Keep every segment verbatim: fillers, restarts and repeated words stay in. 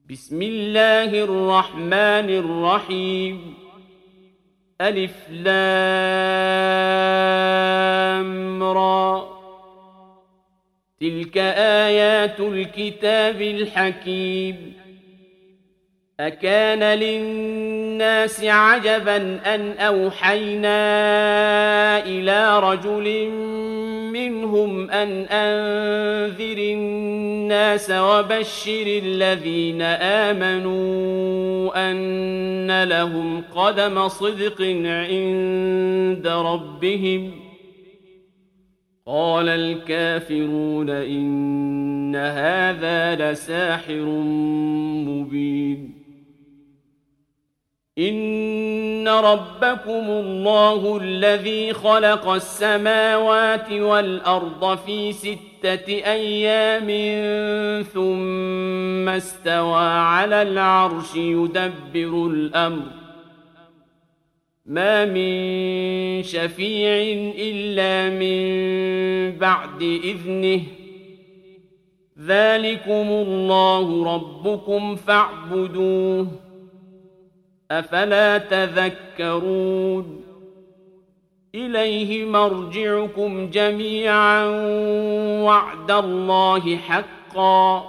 بسم الله الرحمن الرحيم ألف لام را تلك آيات الكتاب الحكيم أكان للناس عجبا أن أوحينا إلى رجل منهم أن أنذر الناس وبشر الذين آمنوا أن لهم قدم صدق عند ربهم قال الكافرون إن هذا لساحر مبين إن ربكم الله الذي خلق السماوات والأرض في ستة أيام ثم استوى على العرش يدبر الأمر ما من شفيع إلا من بعد إذنه ذلكم الله ربكم فاعبدوه أفلا تذكرون إليه مرجعكم جميعا وعد الله حقا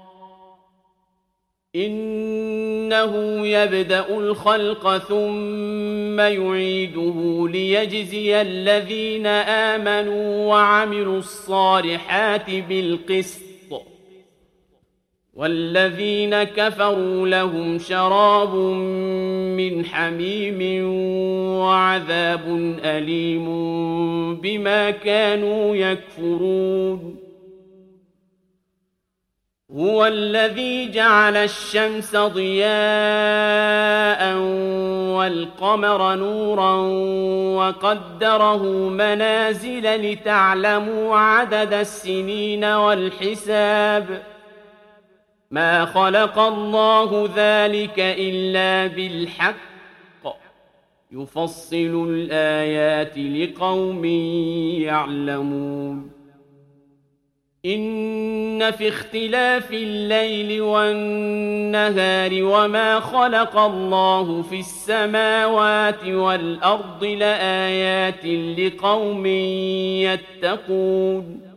إنه يبدأ الخلق ثم يعيده ليجزي الذين آمنوا وعملوا الصالحات بالقسط والذين كفروا لهم شراب من حميم وعذاب أليم بما كانوا يكفرون هو الذي جعل الشمس ضياء والقمر نورا وقدره منازل لتعلموا عدد السنين والحساب ما خلق الله ذلك إلا بالحق يفصل الآيات لقوم يعلمون إن في اختلاف الليل والنهار وما خلق الله في السماوات والأرض لآيات لقوم يتقون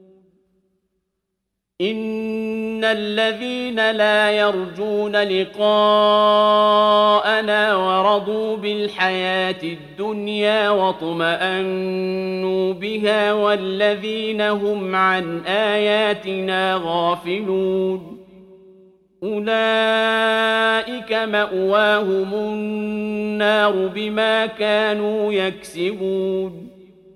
إن الذين لا يرجون لقاءنا ورضوا بالحياة الدنيا واطمأنوا بها والذين هم عن آياتنا غافلون أولئك مأواهم النار بما كانوا يكسبون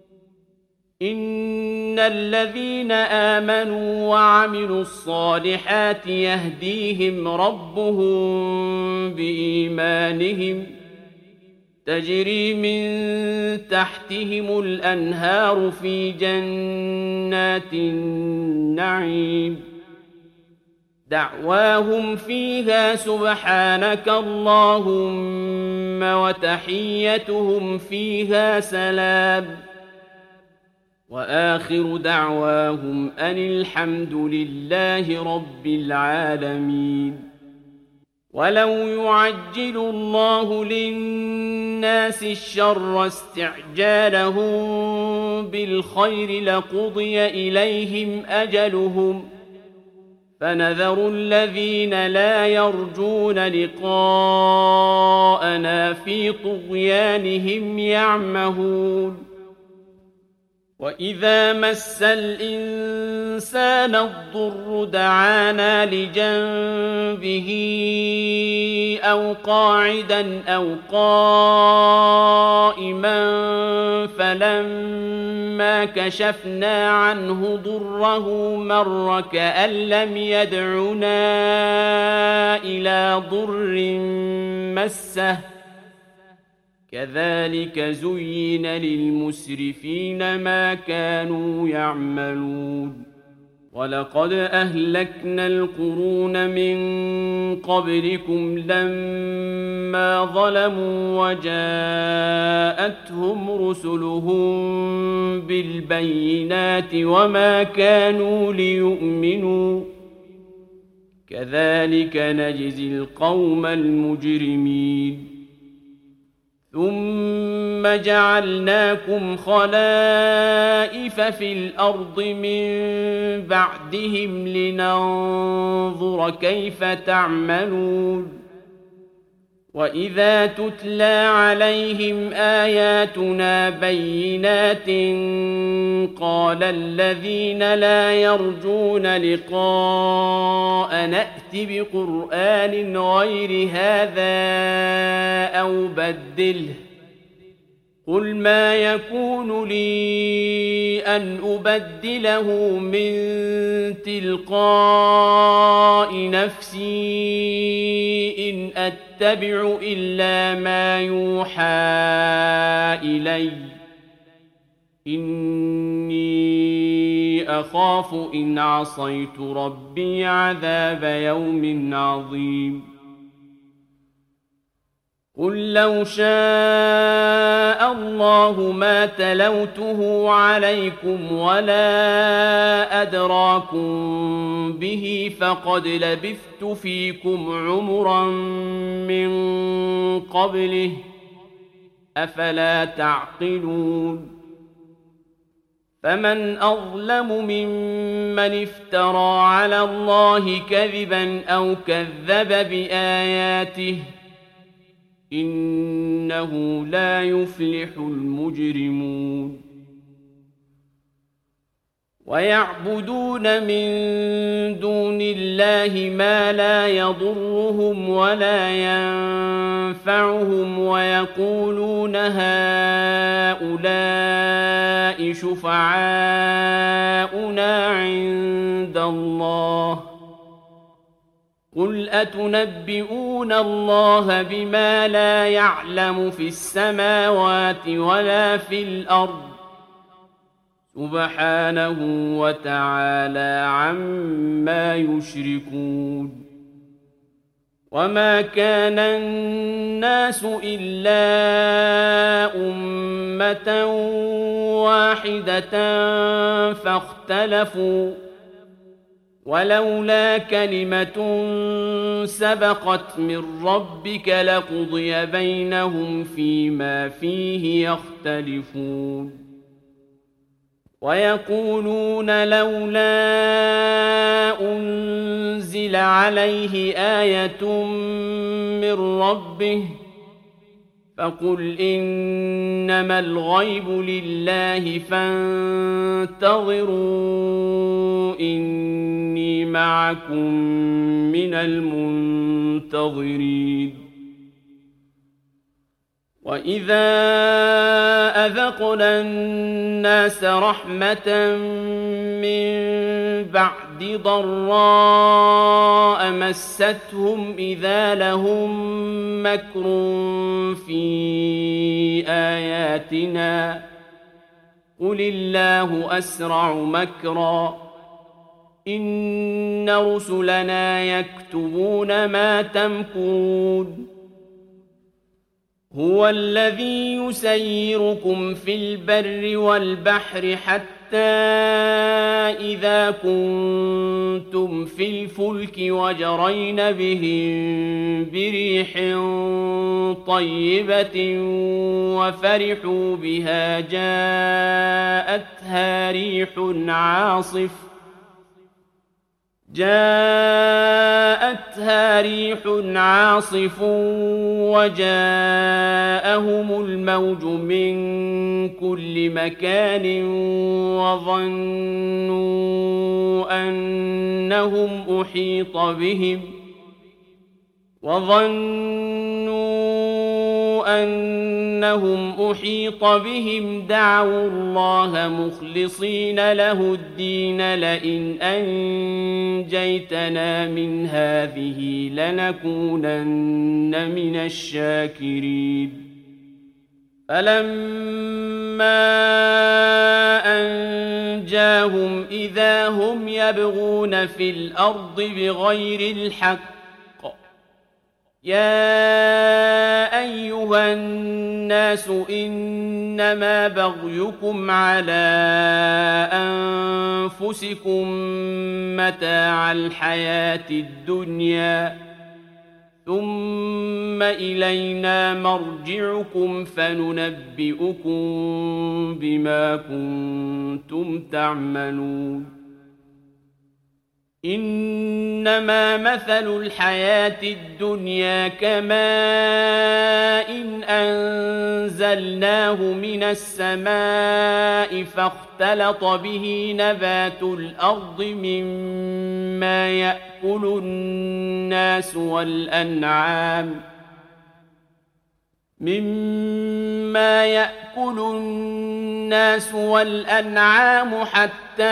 إن الذين آمنوا وعملوا الصالحات يهديهم ربهم بإيمانهم تجري من تحتهم الأنهار في جنات النعيم دعواهم فيها سبحانك اللهم وتحيتهم فيها سلام وآخر دعواهم أن الحمد لله رب العالمين ولو يعجل الله للناس الشر استعجالهم بالخير لقضي إليهم أجلهم فنذر الذين لا يرجون لقاءنا في طغيانهم يعمهون وإذا مس الإنسان الضر دعانا لجنبه أو قاعدا أو قائما فلما كشفنا عنه ضره مر كأن لم يدعنا إلى ضر مسه كذلك زين للمسرفين ما كانوا يعملون ولقد أهلكنا القرون من قبلكم لما ظلموا وجاءتهم رسلهم بالبينات وما كانوا ليؤمنوا كذلك نجزي القوم المجرمين ثم جعلناكم خلائف في الأرض من بعدهم لننظر كيف تعملون وإذا تتلى عليهم آياتنا بينات قال الذين لا يرجون لقاء نأت بقرآن غير هذا أو بدله قل ما يكون لي أن أبدله من تلقاء نفسي إن أتبع إلا ما يوحى إلي إني أخاف إن عصيت ربي عذاب يوم عظيم قل لو شاء الله ما تلوته عليكم ولا أدراكم به فقد لبثت فيكم عمرا من قبله أفلا تعقلون فمن أظلم ممن افترى على الله كذبا أو كذب بآياته إنه لا يفلح المجرمون ويعبدون من دون الله ما لا يضرهم ولا ينفعهم ويقولون هؤلاء شفعاؤنا عند الله قل أتنبئون الله بما لا يعلم في السماوات ولا في الأرض سبحانه وتعالى عما يشركون وما كان الناس إلا أمة واحدة فاختلفوا ولولا كلمة سبقت من ربك لقضي بينهم فيما فيه يختلفون ويقولون لولا أنزل عليه آية من ربه فقل إنما الغيب لله فانتظروا إني معكم من المنتظرين وإذا أذقنا الناس رحمة من بعد ضراء مستهم إذا لهم مكر في آياتنا قل الله أسرع مكرا إن رسلنا يكتبون ما تمكرون هو الذي يسيركم في البر والبحر حتى إذا كنتم في الفلك وجرين بهم بريح طيبة وفرحوا بها جاءتها ريح عاصف جاءتها ريح عاصف وجاءهم الموج من كل مكان وظنوا أنهم أحيط بهم وظنوا أنهم أحيط بهم دعوا الله مخلصين له الدين لئن أنجيتنا من هذه لنكونن من الشاكرين فلما أنجاهم إذا هم يبغون في الأرض بغير الحق يا أيها أيها الناس إنما بغيكم على أنفسكم متاع الحياة الدنيا ثم إلينا مرجعكم فننبئكم بما كنتم تعملون إنما مثل الحياة الدنيا كماء إن أنزلناه من السماء فاختلط به نبات الأرض مما يأكل الناس والأنعام مما يأكل الناس والأنعام حتى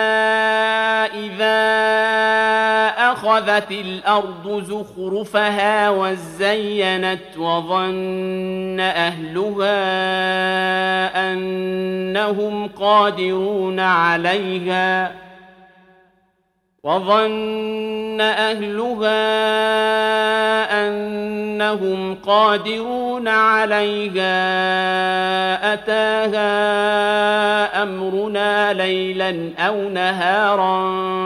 إذا أخذت الأرض زخرفها وزينت وظن أهلها أنهم قادرون عليها وظن أهلها أنهم قادرون عليها أتاها أمرنا ليلا أو نهارا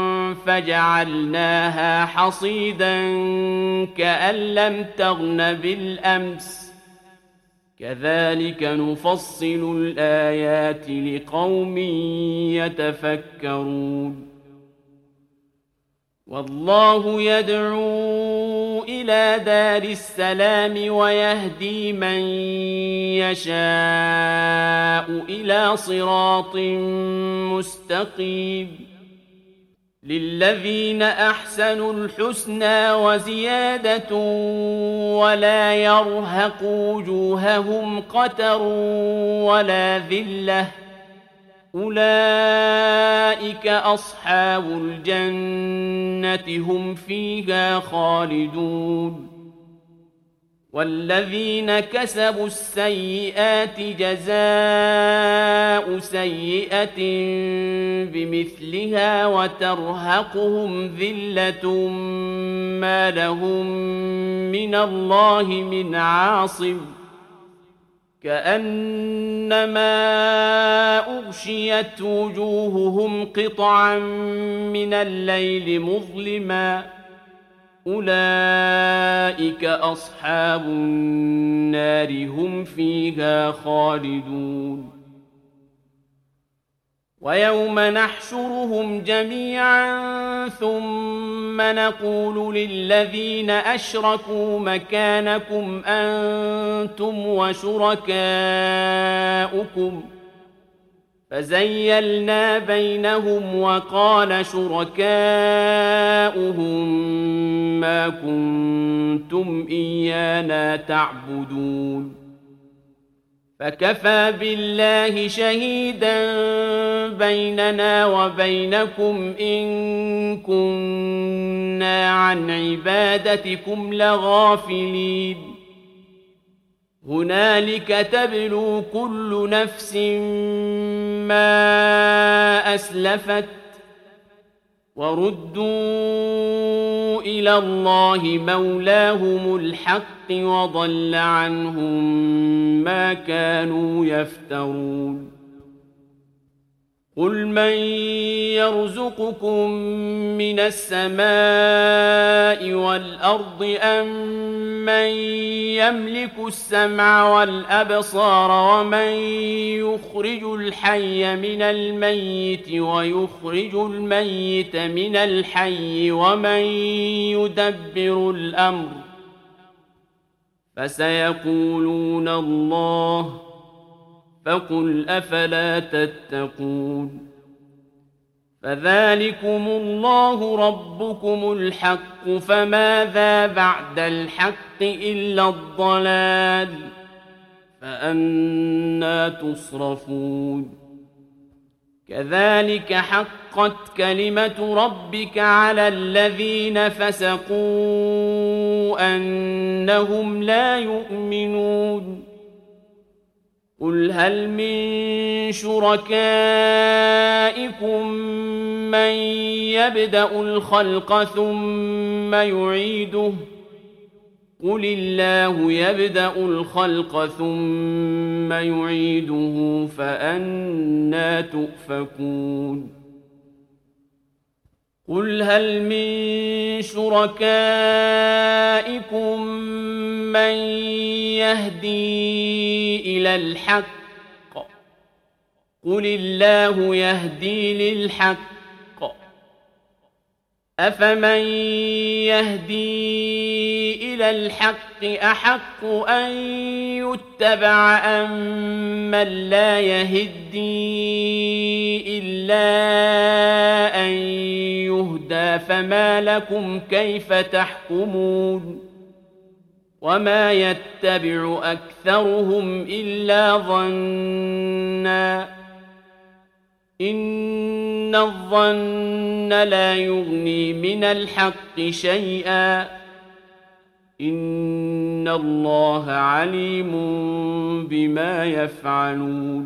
فجعلناها حصيدا كأن لم تغن بالأمس كذلك نفصل الآيات لقوم يتفكرون والله يدعو إلى دار السلام ويهدي من يشاء إلى صراط مستقيم للذين أحسنوا الحسنى وزيادة ولا يرهق وجوههم قتر ولا ذلة أولئك أصحاب الجنة هم فيها خالدون والذين كسبوا السيئات جزاء سيئة بمثلها وترهقهم ذلة ما لهم من الله من عاصم كأنما أغشيت وجوههم قطعا من الليل مظلما أولئك أصحاب النار هم فيها خالدون ويوم نحشرهم جميعا ثم نقول للذين أشركوا مكانكم أنتم وشركاؤكم فزيلنا بينهم وقال شركاؤهم ما كنتم إيانا تعبدون فكفى بالله شهيدا بيننا وبينكم إن كنا عن عبادتكم لغافلين هنالك تبلو كل نفس ما أسلفت وردوا إلى الله مولاهم الحق وضل عنهم ما كانوا يفترون قل من يرزقكم من السماء والأرض أم من يملك السمع والأبصار ومن يخرج الحي من الميت ويخرج الميت من الحي ومن يدبر الأمر فسيقولون الله فقل أفلا تتقون فذلكم الله ربكم الحق فماذا بعد الحق إلا الضلال فأنى تصرفون كذلك حقت كلمة ربك على الذين فسقوا أنهم لا يؤمنون قل هل من شركائكم من يبدأ الخلق ثم يعيده قل الله يبدأ الخلق ثم يعيده فأنى تؤفكون قل هل من شركائكم من يهدي إلى الحق قل الله يهدي للحق أفمن يهدي إلى الحق أحق أن يتبع أم من لا يهدي إلا أن يهدى فما لكم كيف تحكمون وما يتبع أكثرهم إلا ظنّا إن الظن لا يغني من الحق شيئا إن الله عليم بما يفعلون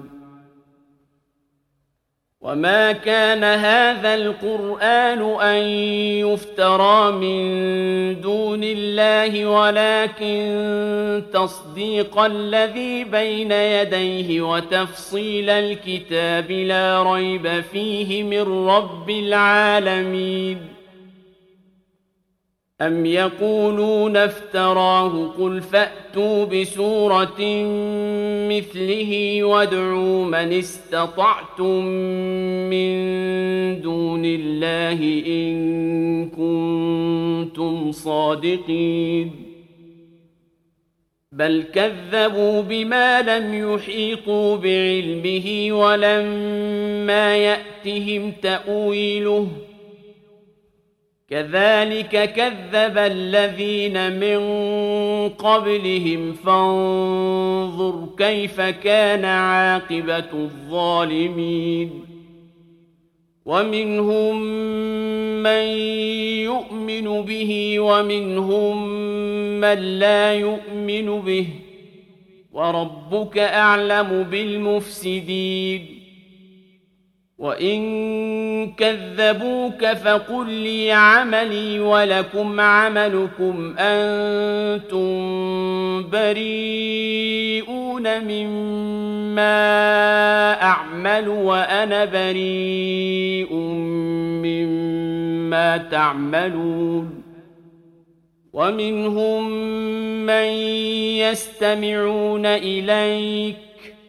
وما كان هذا القرآن أن يفترى من دون الله ولكن تصديق الذي بين يديه وتفصيل الكتاب لا ريب فيه من رب العالمين أم يقولون افتراه قل فأتوا بسورة مثله وادعوا من استطعتم من دون الله إن كنتم صادقين بل كذبوا بما لم يحيطوا بعلمه ولما يأتهم تأويله كذلك كذب الذين من قبلهم فانظر كيف كان عاقبة الظالمين ومنهم من يؤمن به ومنهم من لا يؤمن به وربك أعلم بالمفسدين وإن كذبوك فقل لي عملي ولكم عملكم أنتم بريئون مما أعمل وأنا بريء مما تعملون ومنهم من يستمعون إليك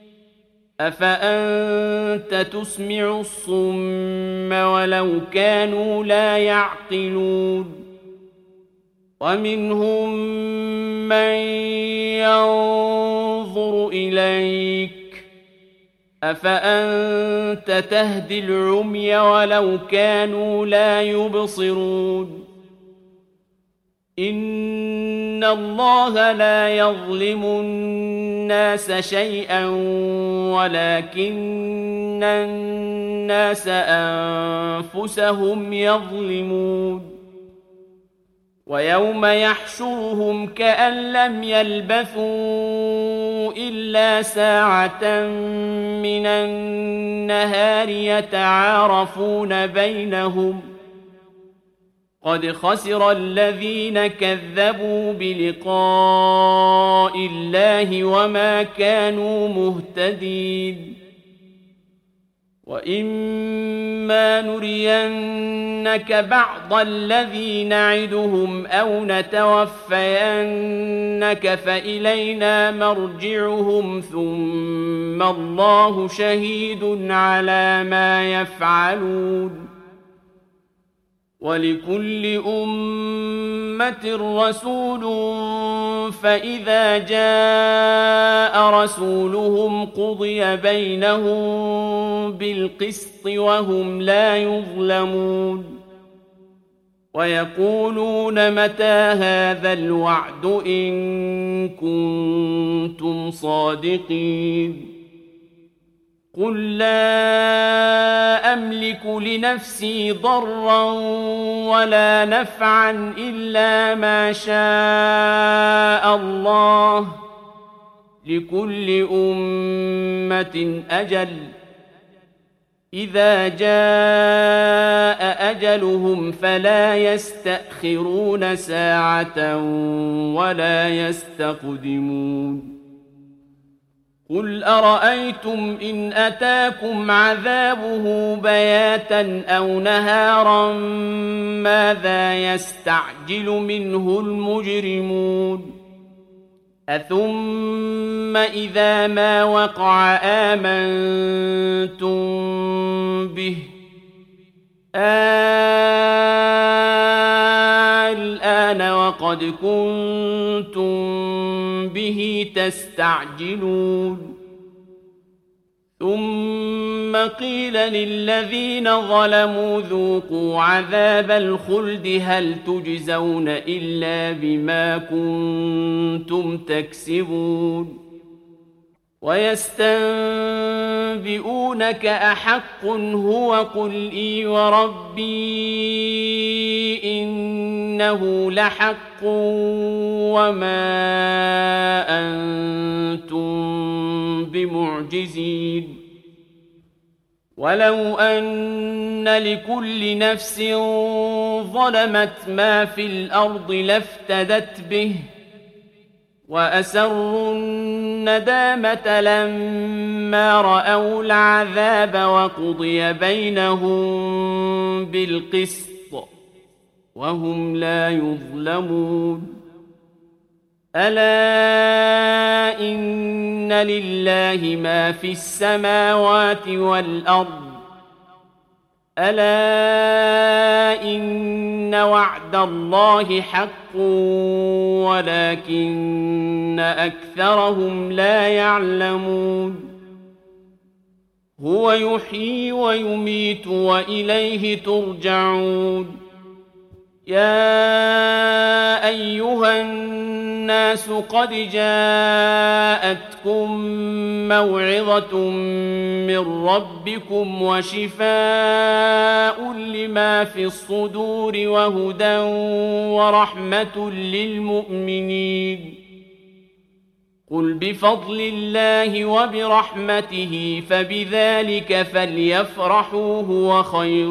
أفأنت تسمع الصم ولو كانوا لا يعقلون ومنهم من ينظر إليك أفأنت تهدي العمي ولو كانوا لا يبصرون إن الله لا يظلم الناس شيئا ولكن الناس أنفسهم يظلمون ويوم يحشرهم كأن لم يلبثوا إلا ساعة من النهار يتعارفون بينهم قد خسر الذين كذبوا بلقاء الله وما كانوا مهتدين وإما نرينك بعض الذي نعدهم أو نتوفينك فإلينا مرجعهم ثم الله شهيد على ما يفعلون ولكل أمة رسول فإذا جاء رسولهم قضي بينهم بالقسط وهم لا يظلمون ويقولون متى هذا الوعد إن كنتم صادقين قل لا أملك لنفسي ضرا ولا نفعا إلا ما شاء الله لكل أمة أجل إذا جاء أجلهم فلا يستأخرون ساعة ولا يستقدمون قل أرأيتم إن أتاكم عذابه بياتا أو نهارا ماذا يستعجل منه المجرمون أثم إذا ما وقع آمنتم به الآن وقد كنتم به تستعجلون ثم قيل للذين ظلموا ذوقوا عذاب الخلد هل تجزون إلا بما كنتم تكسبون ويستنبئونك أحق هو قل إي وربي إنه لحق وما أنتم بمعجزين ولو أن لكل نفس ظلمت ما في الأرض لافتدت به وأسروا الندامة لما رأوا العذاب وقضي بينهم بالقسط وهم لا يظلمون ألا إن لله ما في السماوات والأرض ألا إن وعد الله حق ولكن أكثرهم لا يعلمون هو يحيي ويميت وإليه ترجعون يا أيها الناس قد جاءتكم موعظة من ربكم وشفاء لما في الصدور وهدى ورحمة للمؤمنين قل بفضل الله وبرحمته فبذلك فليفرحوا هو خير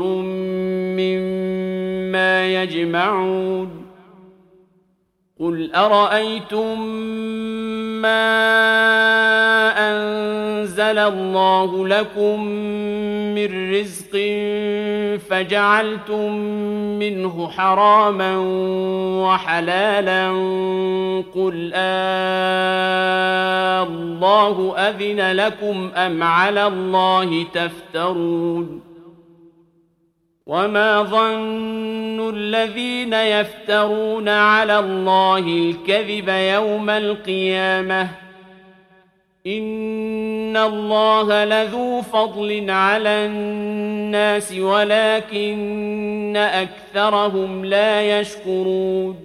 مما يجمعون قل أرأيتم ما أنزل الله لكم من رزق فجعلتم منه حراما وحلالا قل آه الله أذن لكم أم على الله تفترون وما ظن الذين يفترون على الله الكذب يوم القيامة إن الله لذو فضل على الناس ولكن أكثرهم لا يشكرون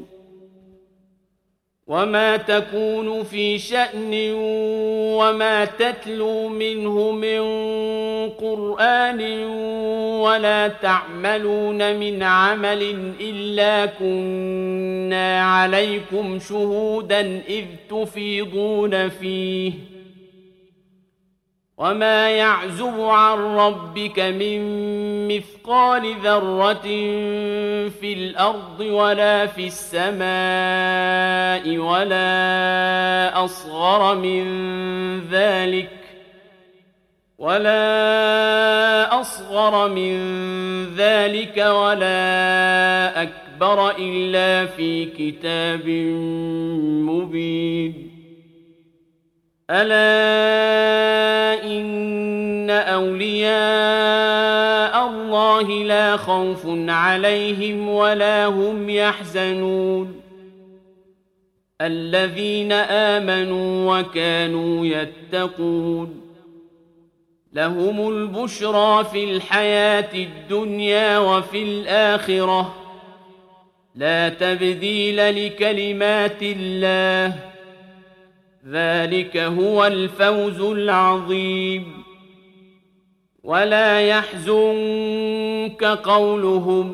وما تكون في شأن وما تتلو منه من قرآن ولا تعملون من عمل إلا كنا عليكم شهودا إذ تفيضون فيه وما يعزب عن ربك من مثقال ذرة في الأرض ولا في السماء ولا أصغر من ذلك ولا أصغر من ذلك ولا أكبر إلا في كتاب مبين ألا إن أولياء الله لا خوف عليهم ولا هم يحزنون الذين آمنوا وكانوا يتقون لهم البشرى في الحياة الدنيا وفي الآخرة لا تبديل لكلمات الله ذلك هو الفوز العظيم ولا يحزنك قولهم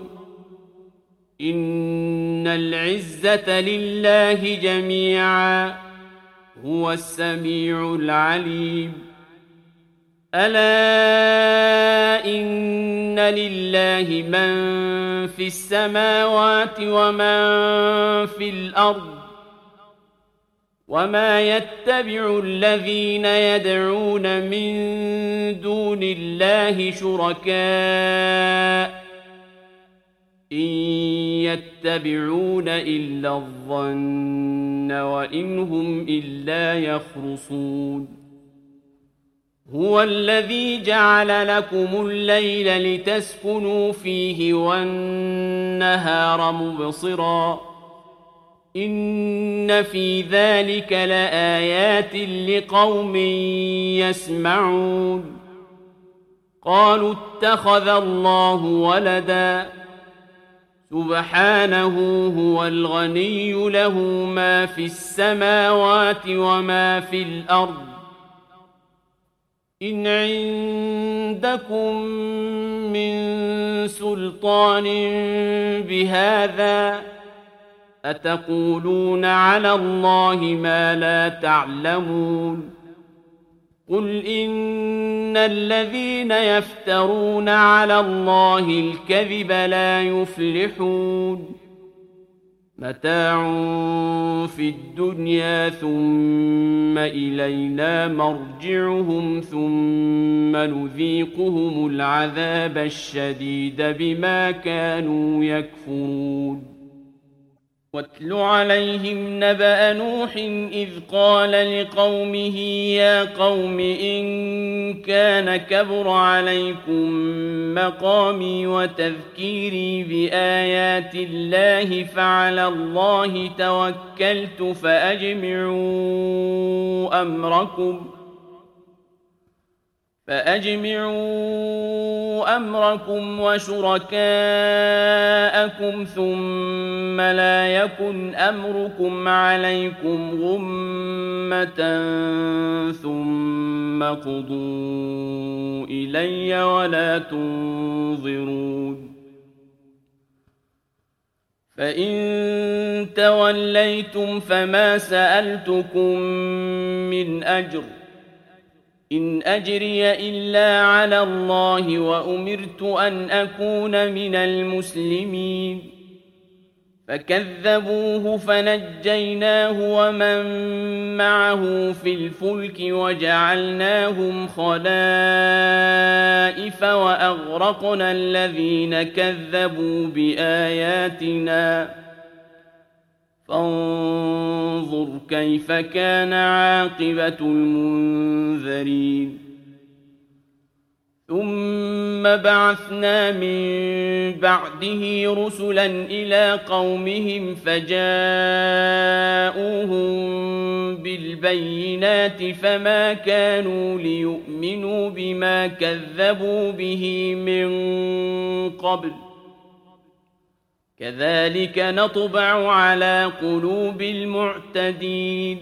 إن العزة لله جميعا هو السميع العليم ألا إن لله من في السماوات ومن في الأرض وما يتبع الذين يدعون من دون الله شركاء إن يتبعون إلا الظن وإن هم إلا يخرصون هو الذي جعل لكم الليل لتسكنوا فيه والنهار مبصرا إن في ذلك لآيات لقوم يسمعون قالوا اتخذ الله ولدا سبحانه هو الغني له ما في السماوات وما في الأرض إن عندكم من سلطان بهذا أتقولون على الله ما لا تعلمون قل إن الذين يفترون على الله الكذب لا يفلحون متاع في الدنيا ثم إلينا مرجعهم ثم نذيقهم العذاب الشديد بما كانوا يكفرون واتل عليهم نبأ نوح إذ قال لقومه يا قوم إن كان كبر عليكم مقامي وتذكيري بآيات الله فعلى الله توكلت فأجمعوا أمركم فأجمعوا أمركم وشركاءكم ثم لا يكن أمركم عليكم غمة ثم قضوا إلي ولا تنظرون فإن توليتم فما سألتكم من أجر إن أجري إلا على الله وأمرت أن أكون من المسلمين فكذبوه فنجيناه ومن معه في الفلك وجعلناهم خلائف وأغرقنا الذين كذبوا بآياتنا فانظر كيف كان عاقبة المنذرين ثم بعثنا من بعده رسلا إلى قومهم فجاءوهم بالبينات فما كانوا ليؤمنوا بما كذبوا به من قبل كذلك نطبع على قلوب المعتدين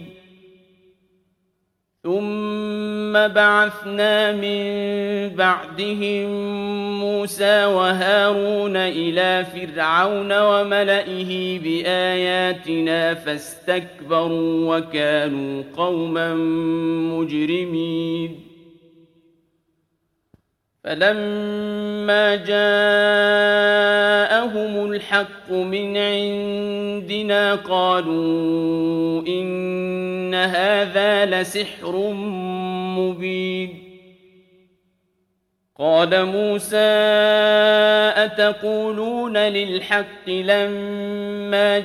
ثم بعثنا من بعدهم موسى وهارون إلى فرعون وملئه بآياتنا فاستكبروا وكانوا قوما مجرمين فلما جاءهم الحق من عندنا قالوا إن هذا لسحر مبين قال موسى أتقولون للحق لما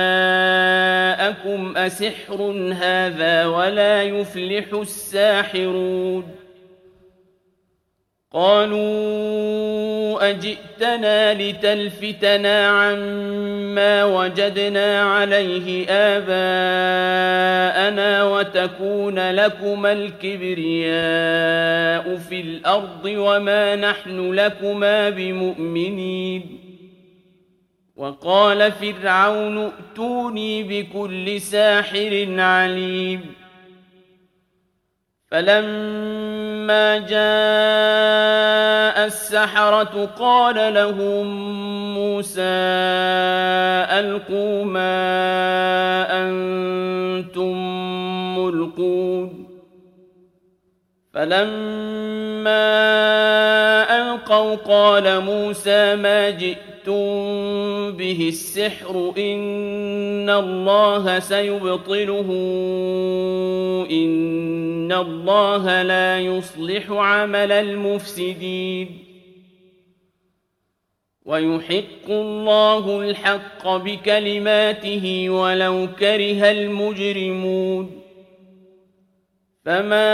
جاءكم أسحر هذا ولا يفلح الساحرون قالوا أجئتنا لتلفتنا عما وجدنا عليه آباءنا وتكون لكما الكبرياء في الأرض وما نحن لكما بمؤمنين وقال فرعون ائتوني بكل ساحر عليم فلما جاء السحرة قال لهم موسى ألقوا ما أنتم ملقون فلما ألقوا قال موسى ما جئتم به السحر إن الله سيبطله إن الله لا يصلح عمل المفسدين ويحق الله الحق بكلماته ولو كره المجرمون فما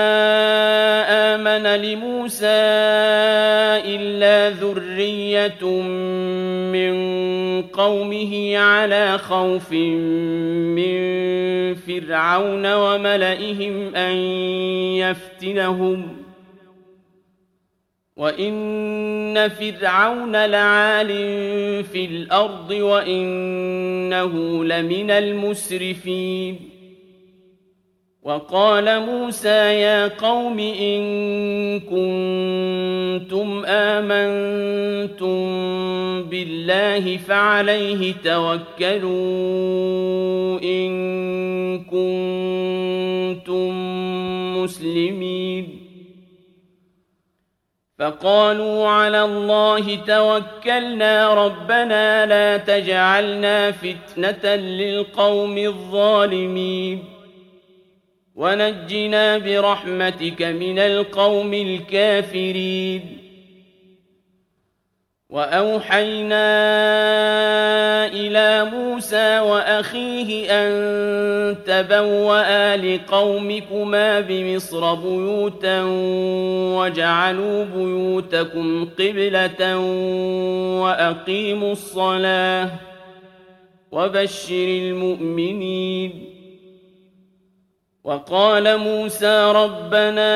آمن لموسى إلا ذرية من قومه على خوف من فرعون وملئهم أن يفتنهم وإن فرعون لعال في الأرض وإنه لمن المسرفين وقال موسى يا قوم إن كنتم آمنتم بالله فعليه توكلوا إن كنتم مسلمين فقالوا على الله توكلنا ربنا لا تجعلنا فتنة للقوم الظالمين ونجنا برحمتك من القوم الكافرين وأوحينا إلى موسى وأخيه أن تبوأ لقومكما بمصر بيوتا وجعلوا بيوتكم قبلة وأقيموا الصلاة وبشر المؤمنين وقال موسى ربنا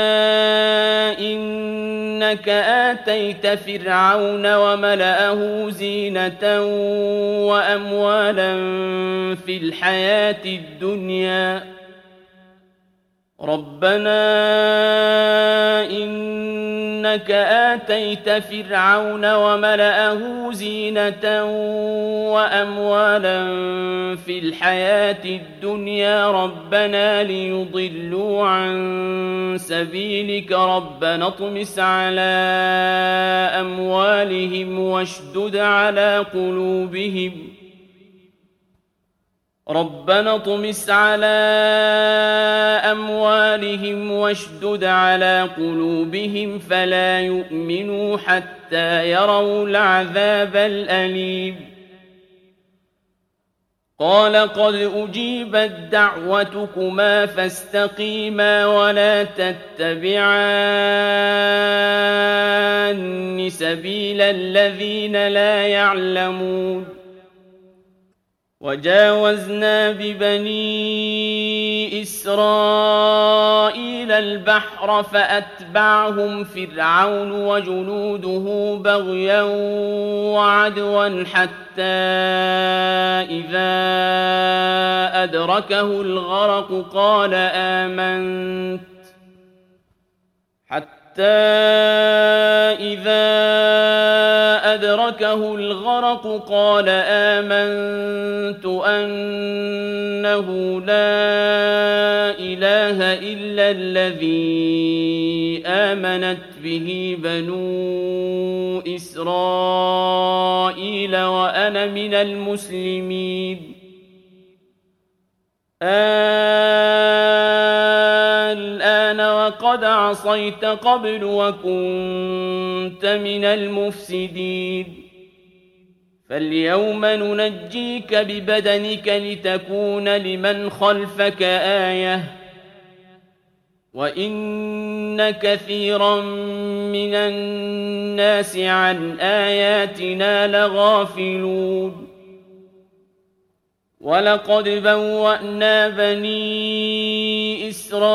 إنك آتيت فرعون وملأه زينة وأموالا في الحياة الدنيا ربنا إنك آتيت فرعون وملأه زينة وأموالا في الحياة الدنيا ربنا ليضلوا عن سبيلك ربنا اطمس على أموالهم واشدد على قلوبهم ربنا اطمس على أموالهم واشدد على قلوبهم فلا يؤمنوا حتى يروا العذاب الأليم قال قد أجيبت دعوتكما فاستقيما ولا تتبعان سبيل الذين لا يعلمون وجاوزنا ببني إسرائيل البحر فأتبعهم فرعون وجنوده بغيا وعدوا حتى إذا أدركه الغرق قال آمنت حتى إذا أدركه الغرق قال آمنت أنه لا إله إلا الذي آمنت به بنو إسرائيل وأنا من المسلمين الآن وقد عصيت قبل وكنت من المفسدين فاليوم ننجيك ببدنك لتكون لمن خلفك آية وإن كثيرا من الناس عن آياتنا لغافلون ولقد بوأنا بني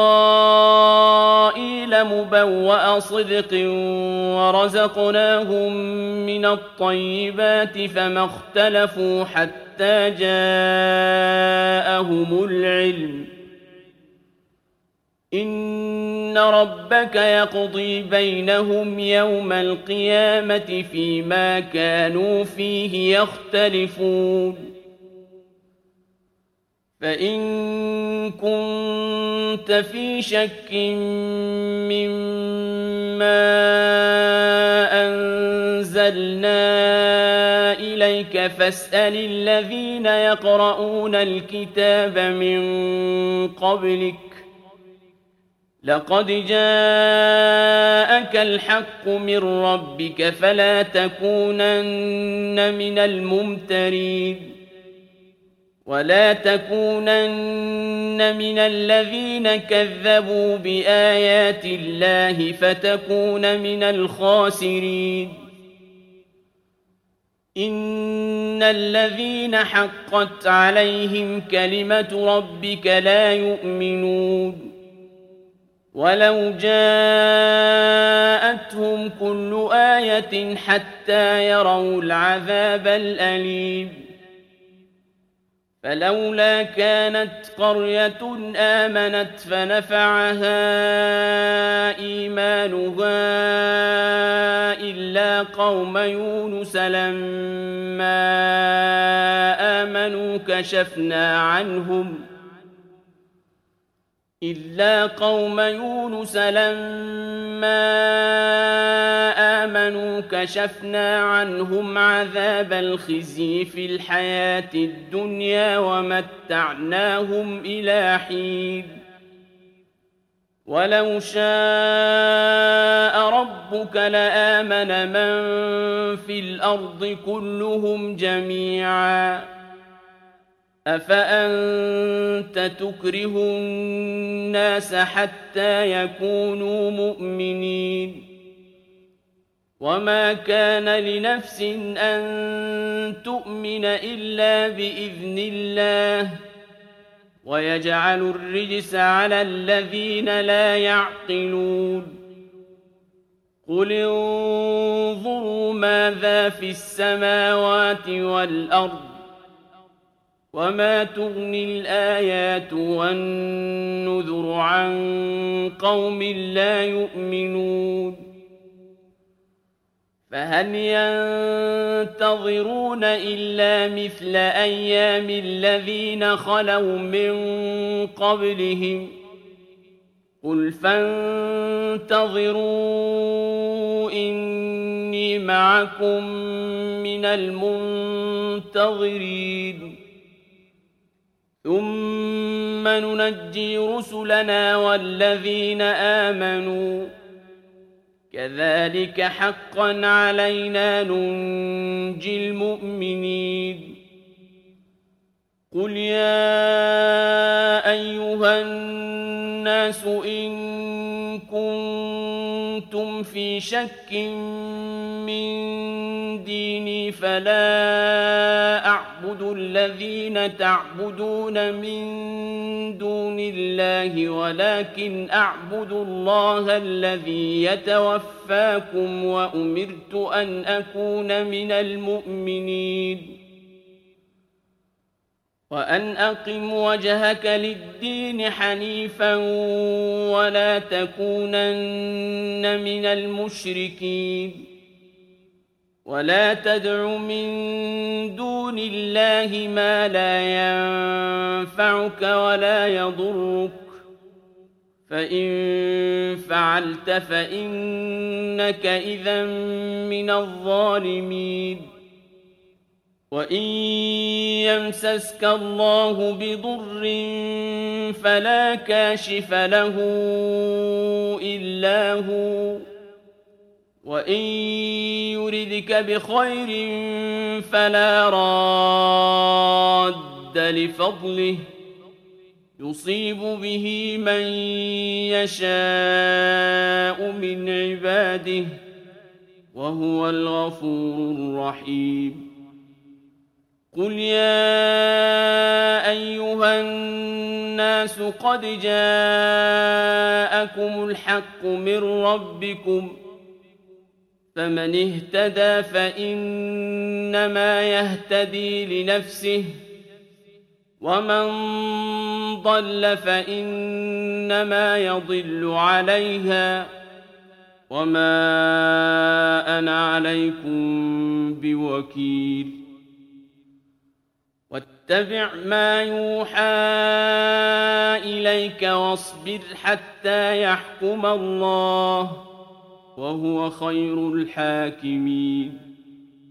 إسرائيل مبوأ صدق ورزقناهم من الطيبات فما اختلفوا حتى جاءهم العلم إن ربك يقضي بينهم يوم القيامة فيما كانوا فيه يختلفون فإن كنتم كنت في شك مما أنزلنا إليك فاسأل الذين يقرؤون الكتاب من قبلك لقد جاءك الحق من ربك فلا تكونن من الممترين ولا تكونن من الذين كذبوا بآيات الله فتكون من الخاسرين إن الذين حقت عليهم كلمة ربك لا يؤمنون ولو جاءتهم كل آية حتى يروا العذاب الأليم فلولا كانت قرية آمنت فنفعها إيمانها إلا قوم يونس لما آمنوا كشفنا عنهم إلا قوم يونس لما آمنوا كشفنا عنهم عذاب الخزي في الحياة الدنيا ومتعناهم إلى حين ولو شاء ربك لآمن من في الأرض كلهم جميعا أفأنت تكره الناس حتى يكونوا مؤمنين وما كان لنفس أن تؤمن إلا بإذن الله ويجعل الرجس على الذين لا يعقلون قل انظروا ماذا في السماوات والأرض وما تغني الآيات والنذر عن قوم لا يؤمنون فهل ينتظرون إلا مثل أيام الذين خلوا من قبلهم قل فانتظروا إني معكم من المنتظرين ثم ننجي رسلنا والذين آمنوا كذلك حقا علينا ننجي المؤمنين قل يا أيها الناس إن كنتم في شك من ديني فلا أعبد الذين تعبدون من دون الله ولكن أعبد الله الذي يتوفاكم وأمرت أن أكون من المؤمنين وأن أقم وجهك للدين حنيفا ولا تكونن من المشركين ولا تدع من دون الله ما لا ينفعك ولا يضرك فإن فعلت فإنك إذا من الظالمين وإن يمسسك الله بضر فلا كاشف له إلا هو وإن يردك بخير فلا راد لفضله يصيب به من يشاء من عباده وهو الغفور الرحيم قل يا أيها الناس قد جاءكم الحق من ربكم فمن اهتدى فإنما يهتدي لنفسه ومن ضل فإنما يضل عليها وما أنا عليكم بوكيل واتبع ما يوحى إليك واصبر حتى يحكم الله وهو خير الحاكمين.